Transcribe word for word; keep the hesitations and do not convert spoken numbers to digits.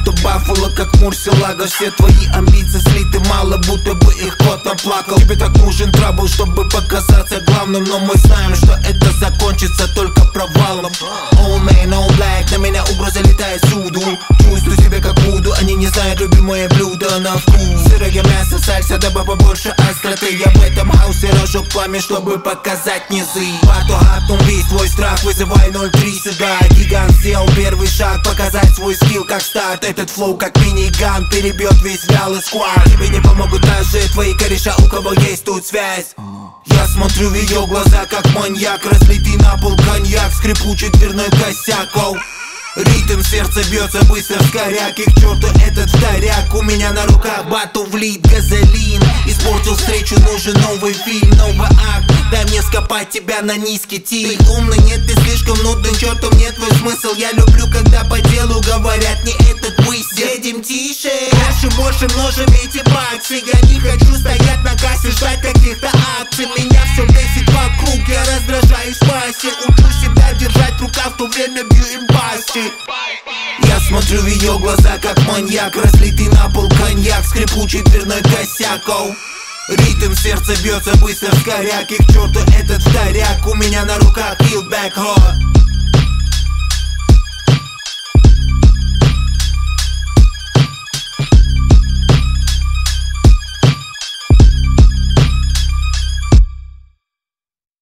будто Баффало, как Мурсилага. Все твои амбиции слиты, мало, будто бы их кот наплакал. Тебе так нужен трабл, чтобы показаться главным, но мы знаем, что это закончится только провалом. All man, all black, на меня угроза летает всюду. Чувствую себя как Вуду, они не знают любимое блюдо на вкус. Сырое мясо, сальса, добавь побольше остроты. Я в этом хаусе разжег пламя, чтобы показать низы. Бату хапнул весь твой страх, вызывай ноль три сюда. Гигант сделал первый шаг, показать свой скилл как старт. Этот флоу как миниган перебьет весь вялый сквад. Тебе не помогут даже твои кореша, у кого есть тут связь. Я смотрю в ее глаза, как маньяк. Разлитый на пол коньяк, скрипучий дверной косяк. Оу. Ритм сердца бьется быстро, скоряк. И к черту этот вторяк. У меня на руках бату влит газолин. Испортил встречу, нужен новый фильм, новый акт. Дай мне скопать тебя на низкий тиль. Ты умный, нет, ты слишком нудный, чертом нет твой смысл. Я люблю, когда по делу говорят не этот выстрел. Едем тише, дальше больше множим эти баксы. Я не хочу стоять на кассе, ждать каких-то акций. Меня все бесит вокруг, я раздражаюсь в массе. Учу себя держать в руках, в то время бью им пасти. Я смотрю в ее глаза, как маньяк. Разлитый на пол коньяк, скрипучий дверной косяк. Оу. Ритм сердца бьется быстро, скоряк. И к черту этот вторяк. У меня на руках Kill Back Hard.